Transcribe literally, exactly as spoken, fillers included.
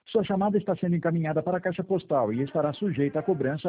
Sua chamada está sendo encaminhada para a caixa postal e estará sujeita a cobrança